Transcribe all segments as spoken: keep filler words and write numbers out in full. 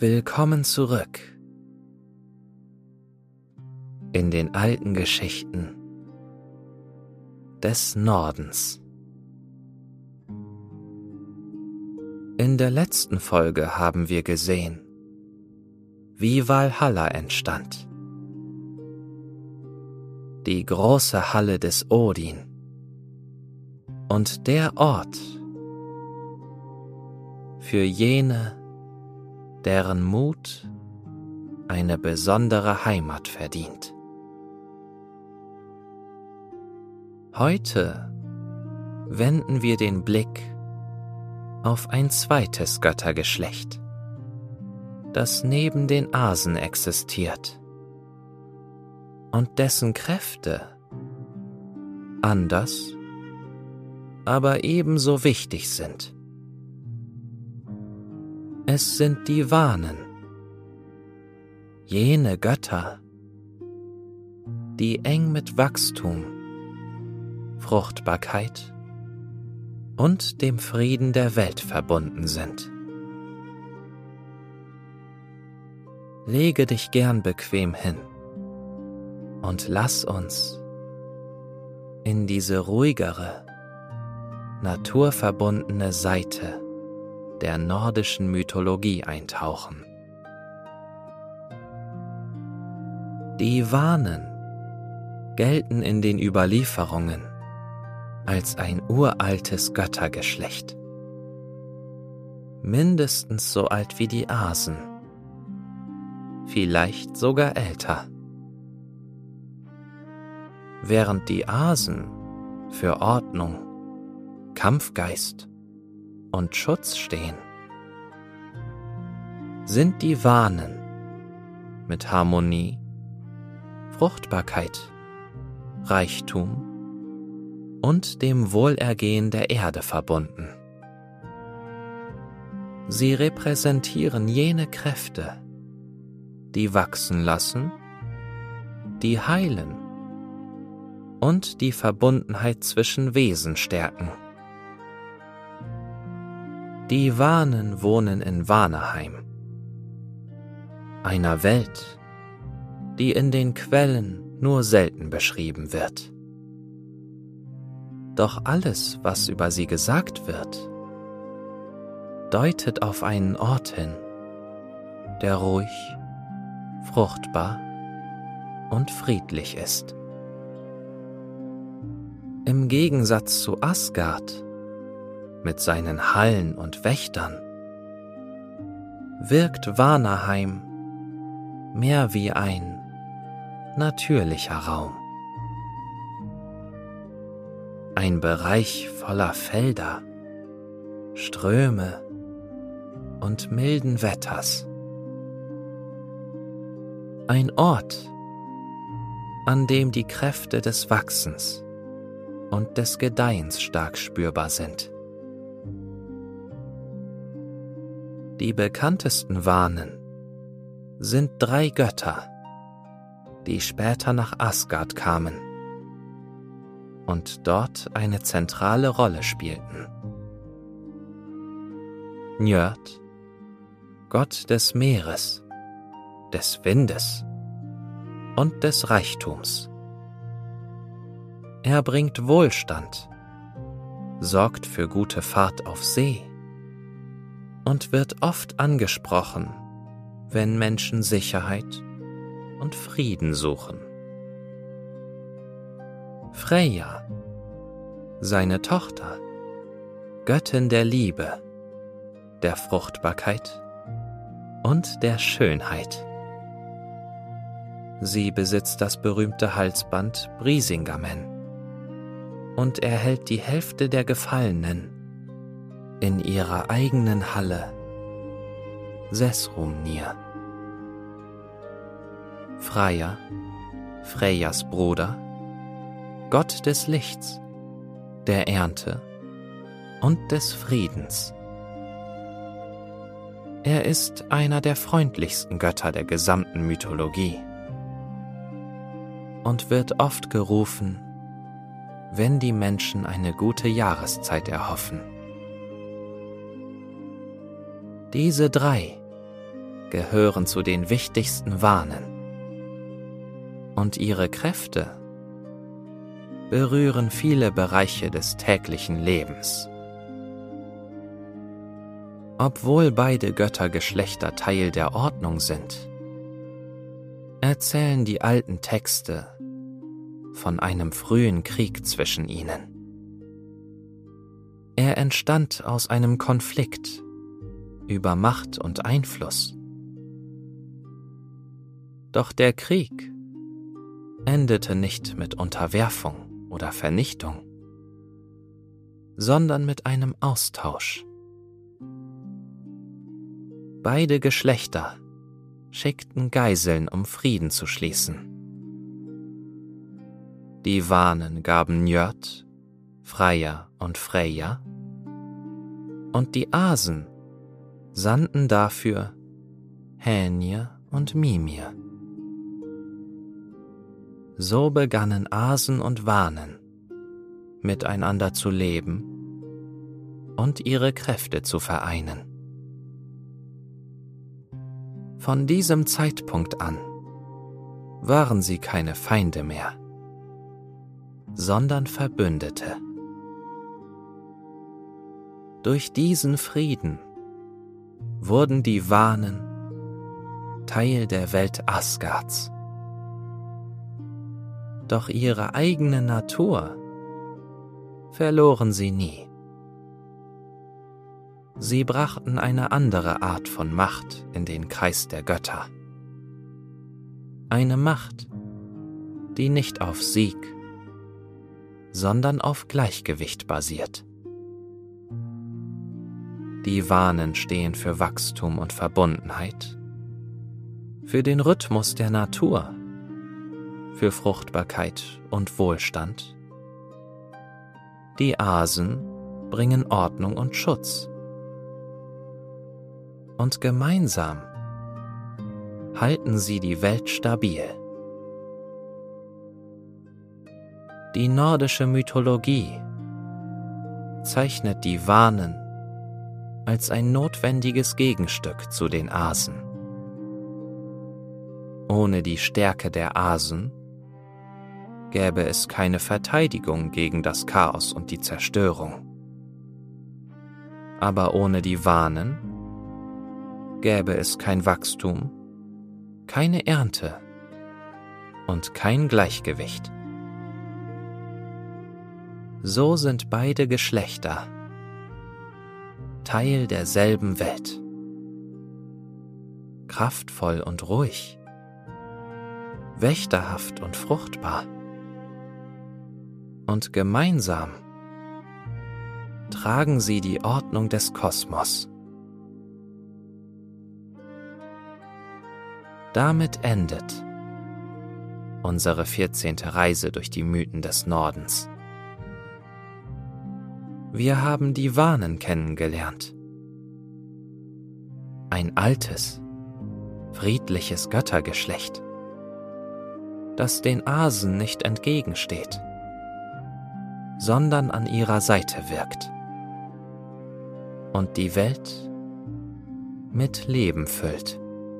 Willkommen zurück in den alten Geschichten des Nordens. In der letzten Folge haben wir gesehen, wie Valhalla entstand. Die große Halle des Odin und der Ort für jene, deren Mut eine besondere Heimat verdient. Heute wenden wir den Blick auf ein zweites Göttergeschlecht, das neben den Asen existiert und dessen Kräfte anders, aber ebenso wichtig sind. Es sind die Wanen, jene Götter, die eng mit Wachstum, Fruchtbarkeit und dem Frieden der Welt verbunden sind. Lege dich gern bequem hin und lass uns in diese ruhigere, naturverbundene Seite der nordischen Mythologie eintauchen. Die Wanen gelten in den Überlieferungen als ein uraltes Göttergeschlecht, mindestens so alt wie die Asen, vielleicht sogar älter. Während die Asen für Ordnung, Kampfgeist und Schutz stehen, sind die Wanen mit Harmonie, Fruchtbarkeit, Reichtum und dem Wohlergehen der Erde verbunden. Sie repräsentieren jene Kräfte, die wachsen lassen, die heilen und die Verbundenheit zwischen Wesen stärken. Die Wanen wohnen in Vanaheim, einer Welt, die in den Quellen nur selten beschrieben wird. Doch alles, was über sie gesagt wird, deutet auf einen Ort hin, der ruhig, fruchtbar und friedlich ist. Im Gegensatz zu Asgard mit seinen Hallen und Wächtern wirkt Vanaheim mehr wie ein natürlicher Raum. Ein Bereich voller Felder, Ströme und milden Wetters. Ein Ort, an dem die Kräfte des Wachsens und des Gedeihens stark spürbar sind. Die bekanntesten Wanen sind drei Götter, die später nach Asgard kamen und dort eine zentrale Rolle spielten. Njörd, Gott des Meeres, des Windes und des Reichtums. Er bringt Wohlstand, sorgt für gute Fahrt auf See und wird oft angesprochen, wenn Menschen Sicherheit und Frieden suchen. Freyja, seine Tochter, Göttin der Liebe, der Fruchtbarkeit und der Schönheit. Sie besitzt das berühmte Halsband Brisingamen und erhält die Hälfte der Gefallenen in ihrer eigenen Halle Sessrumnir. Freya, Freyjas Bruder, Gott des Lichts, der Ernte und des Friedens. Er ist einer der freundlichsten Götter der gesamten Mythologie und wird oft gerufen, wenn die Menschen eine gute Jahreszeit erhoffen. Diese drei gehören zu den wichtigsten Wanen. Und ihre Kräfte berühren viele Bereiche des täglichen Lebens. Obwohl beide Göttergeschlechter Teil der Ordnung sind, erzählen die alten Texte von einem frühen Krieg zwischen ihnen. Er entstand aus einem Konflikt über Macht und Einfluss. Doch der Krieg endete nicht mit Unterwerfung oder Vernichtung, sondern mit einem Austausch. Beide Geschlechter schickten Geiseln, um Frieden zu schließen. Die Wanen gaben Njörd, Freyja und Freyja, und die Asen sandten dafür Hänir und Mimir. So begannen Asen und Wanen miteinander zu leben und ihre Kräfte zu vereinen. Von diesem Zeitpunkt an waren sie keine Feinde mehr, sondern Verbündete. Durch diesen Frieden wurden die Wanen Teil der Welt Asgards. Doch ihre eigene Natur verloren sie nie. Sie brachten eine andere Art von Macht in den Kreis der Götter. Eine Macht, die nicht auf Sieg, sondern auf Gleichgewicht basiert. Die Wanen stehen für Wachstum und Verbundenheit, für den Rhythmus der Natur, für Fruchtbarkeit und Wohlstand. Die Asen bringen Ordnung und Schutz. Und gemeinsam halten sie die Welt stabil. Die nordische Mythologie zeichnet die Wanen als ein notwendiges Gegenstück zu den Asen. Ohne die Stärke der Asen gäbe es keine Verteidigung gegen das Chaos und die Zerstörung. Aber ohne die Wanen gäbe es kein Wachstum, keine Ernte und kein Gleichgewicht. So sind beide Geschlechter Teil derselben Welt. Kraftvoll und ruhig, wächterhaft und fruchtbar. Und gemeinsam tragen sie die Ordnung des Kosmos. Damit endet unsere vierzehnte Reise durch die Mythen des Nordens. Wir haben die Wanen kennengelernt. Ein altes, friedliches Göttergeschlecht, das den Asen nicht entgegensteht, sondern an ihrer Seite wirkt und die Welt mit Leben füllt.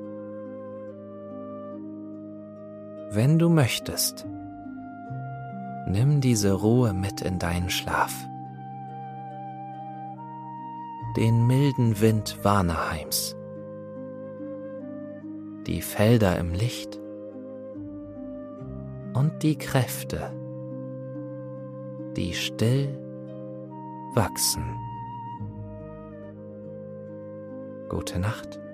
Wenn du möchtest, nimm diese Ruhe mit in deinen Schlaf. Den milden Wind Vanaheims, die Felder im Licht und die Kräfte, die still wachsen. Gute Nacht.